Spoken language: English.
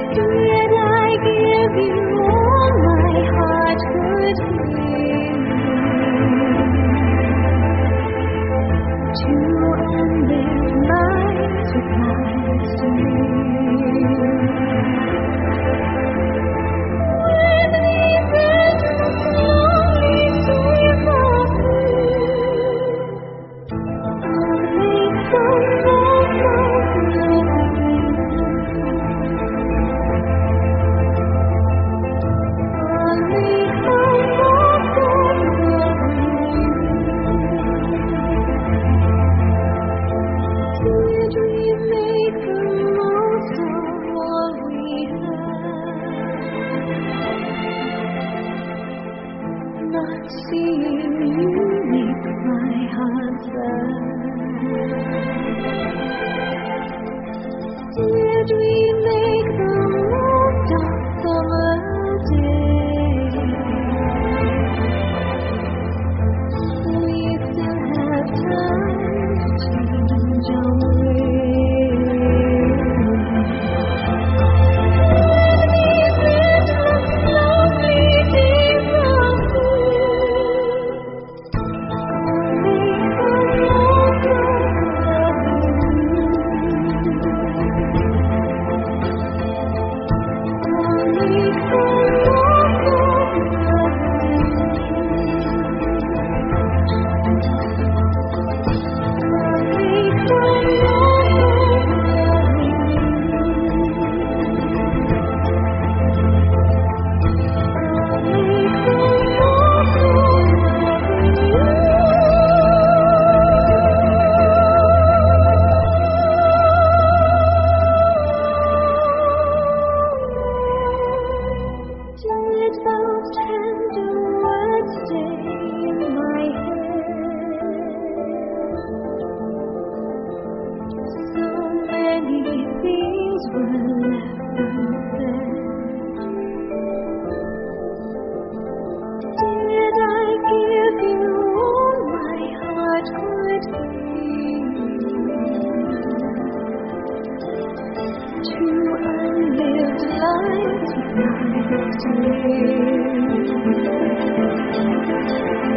Did I give you all my heart could give? To unlive nights with nights to live. When we met slowly sweep off only some did we make the most of what we had? Not seeing you makes my heart sad. Did we make the most of summer days? We still have time to change our ways. Slowly did those tender words stay in my head? So many things were left unsaid. Did I give you all my heart could give? To unlived lives with nights to live.